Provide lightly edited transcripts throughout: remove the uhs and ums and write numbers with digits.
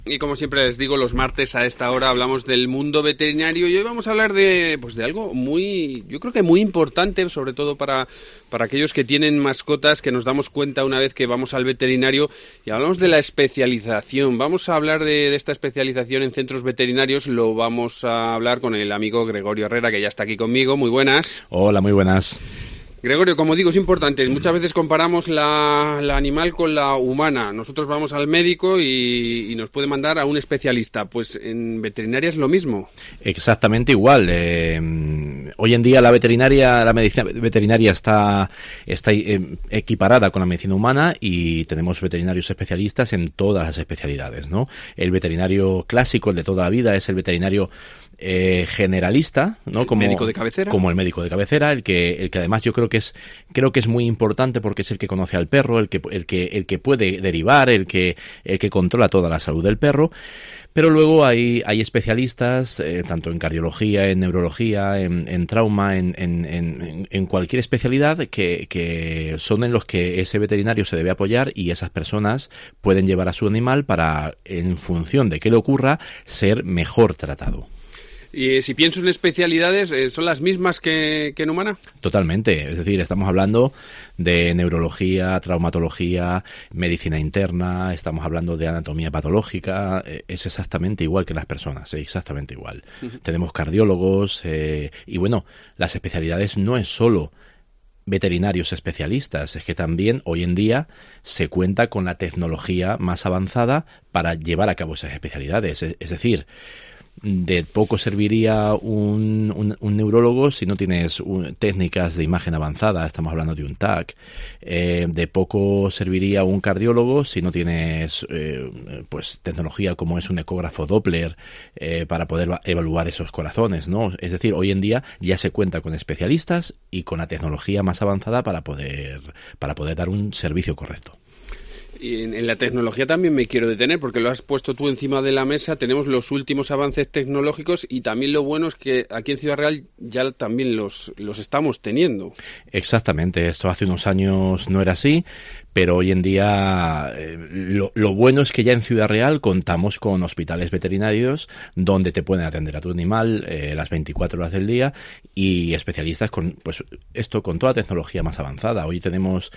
Y como siempre les digo, los martes a esta hora hablamos del mundo veterinario y hoy vamos a hablar de algo muy, yo creo que muy importante, sobre todo para aquellos que tienen mascotas, que nos damos cuenta una vez que vamos al veterinario, y hablamos de la especialización. Vamos a hablar de esta especialización en centros veterinarios, lo vamos a hablar con el amigo Gregorio Herrera, que ya está aquí conmigo. Muy buenas. Hola, muy buenas. Gregorio, como digo, es importante. Muchas veces comparamos la animal con la humana. Nosotros vamos al médico y nos puede mandar a un especialista. Pues en veterinaria es lo mismo. Exactamente igual. Hoy en día la medicina veterinaria está equiparada con la medicina humana y tenemos veterinarios especialistas en todas las especialidades, ¿no? El veterinario clásico, el de toda la vida, es el veterinario generalista, ¿no? Como el médico de cabecera. Como el médico de cabecera, el que además yo creo que es muy importante porque es el que conoce al perro, el que puede derivar, el que controla toda la salud del perro. Pero luego hay especialistas, tanto en cardiología, en neurología, en trauma, en cualquier especialidad que son en los que ese veterinario se debe apoyar, y esas personas pueden llevar a su animal para, en función de qué le ocurra, ser mejor tratado. Y si pienso en especialidades, ¿son las mismas que en humana? Totalmente. Es decir, estamos hablando de neurología, traumatología, medicina interna, estamos hablando de anatomía patológica. Es exactamente igual que las personas, exactamente igual. Uh-huh. Tenemos cardiólogos y bueno, las especialidades no es solo veterinarios especialistas, es que también hoy en día se cuenta con la tecnología más avanzada para llevar a cabo esas especialidades. Es decir, de poco serviría un neurólogo si no tienes técnicas de imagen avanzada, estamos hablando de un TAC. De poco serviría un cardiólogo si no tienes pues tecnología como es un ecógrafo Doppler para poder evaluar esos corazones, ¿no? Es decir, hoy en día ya se cuenta con especialistas y con la tecnología más avanzada para poder dar un servicio correcto. Y en la tecnología también me quiero detener, porque lo has puesto tú encima de la mesa. Tenemos los últimos avances tecnológicos y también lo bueno es que aquí en Ciudad Real ya también los estamos teniendo. Exactamente, esto hace unos años no era así, pero hoy en día lo bueno es que ya en Ciudad Real contamos con hospitales veterinarios donde te pueden atender a tu animal las 24 horas del día, y especialistas con toda tecnología más avanzada. Hoy tenemos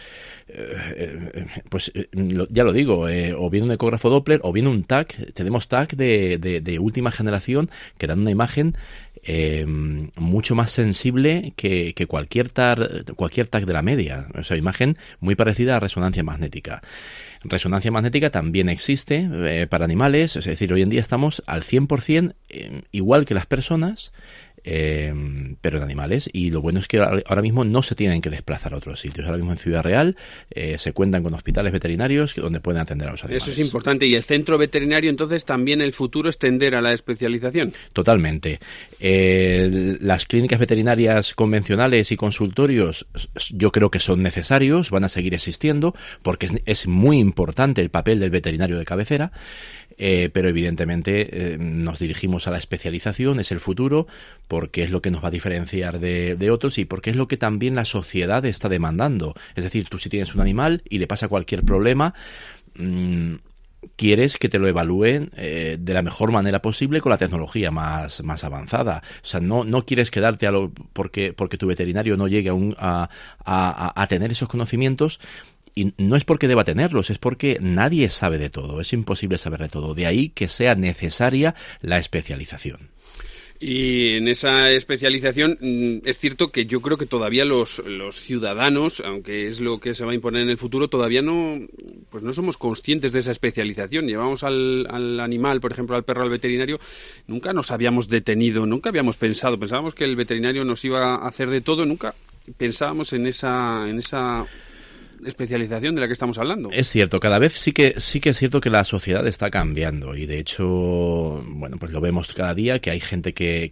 ya lo digo, o bien un ecógrafo Doppler o bien un TAC. Tenemos TAC de última generación que dan una imagen mucho más sensible que cualquier TAC de la media. O sea, imagen muy parecida a resonancia magnética. Resonancia magnética también existe para animales, es decir, hoy en día estamos al 100% igual que las personas, pero en animales, y lo bueno es que ahora mismo no se tienen que desplazar a otros sitios. Ahora mismo en Ciudad Real se cuentan con hospitales veterinarios donde pueden atender a los animales. Eso es importante. ¿Y el centro veterinario, entonces, también el futuro es tender a la especialización? Totalmente. Las clínicas veterinarias convencionales y consultorios yo creo que son necesarios, van a seguir existiendo porque es muy importante el papel del veterinario de cabecera, pero evidentemente nos dirigimos a la especialización, es el futuro, porque es lo que nos va a diferenciar de otros y porque es lo que también la sociedad está demandando. Es decir, tú si tienes un animal y le pasa cualquier problema, quieres que te lo evalúen de la mejor manera posible con la tecnología más avanzada. O sea, no quieres quedarte porque tu veterinario no llegue a tener esos conocimientos. Y no es porque deba tenerlos, es porque nadie sabe de todo, es imposible saber de todo. De ahí que sea necesaria la especialización. Y en esa especialización es cierto que yo creo que todavía los ciudadanos, aunque es lo que se va a imponer en el futuro, todavía no somos conscientes de esa especialización. Llevamos al animal, por ejemplo, al perro al veterinario, nunca nos habíamos detenido, nunca habíamos pensábamos que el veterinario nos iba a hacer de todo, nunca pensábamos en esa especialización de la que estamos hablando. Es cierto, cada vez sí que es cierto que la sociedad está cambiando, y de hecho, bueno, pues lo vemos cada día, que hay gente que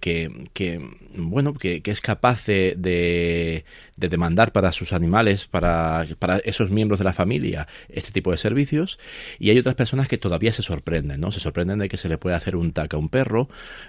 es capaz de demandar para sus animales, para esos miembros de la familia, este tipo de servicios, y hay otras personas que todavía se sorprenden, ¿no? Se sorprenden de que se le pueda hacer un TAC a un perro,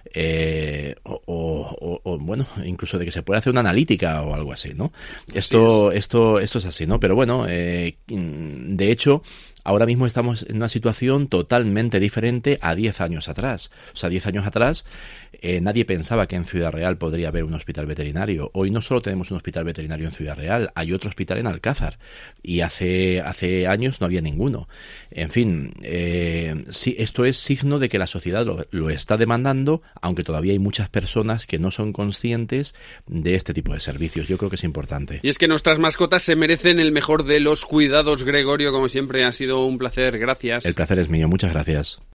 o bueno, incluso de que se pueda hacer una analítica o algo así, ¿no? Esto es así, ¿no? Pero bueno, de hecho, Ahora mismo estamos en una situación totalmente diferente a 10 años atrás. O sea, 10 años atrás nadie pensaba que en Ciudad Real podría haber un hospital veterinario. Hoy no solo tenemos un hospital veterinario en Ciudad Real, hay otro hospital en Alcázar. Y hace años no había ninguno. En fin, sí, esto es signo de que la sociedad lo está demandando, aunque todavía hay muchas personas que no son conscientes de este tipo de servicios. Yo creo que es importante. Y es que nuestras mascotas se merecen el mejor de los cuidados, Gregorio. Como siempre, ha sido un placer. Gracias. El placer es mío. Muchas gracias.